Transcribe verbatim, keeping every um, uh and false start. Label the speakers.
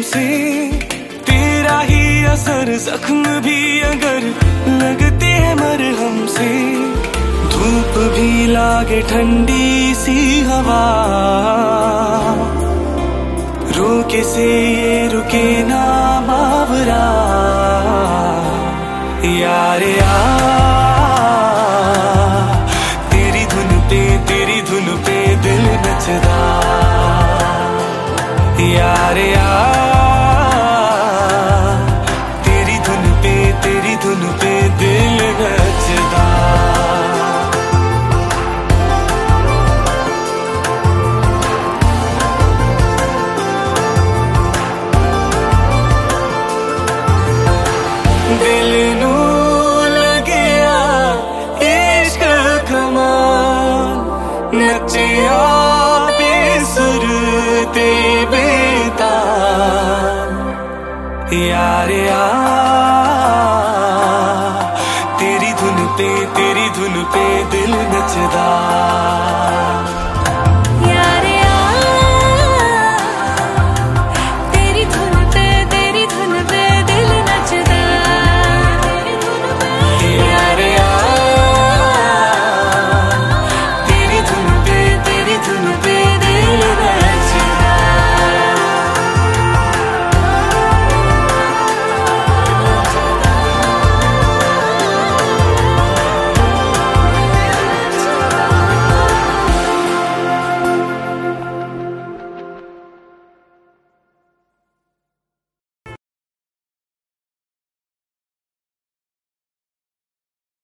Speaker 1: से तेरा ही असर, जख्म भी अगर लगते हैं मरहम से, धूप भी लागे ठंडी सी हवा, रोके से ये रुके ना बावरा। यार यार तेरी धुन पे तेरी धुन पे दिल नचदा, यार यार तेरी धुन पे तेरी धुन पे दिल नचदा। दिल नू लगया इश्क कमाल, नचिया बेसुर ते बेताल। यार यार तेरी धुन पे तेरी धुन पे दिल नचदा।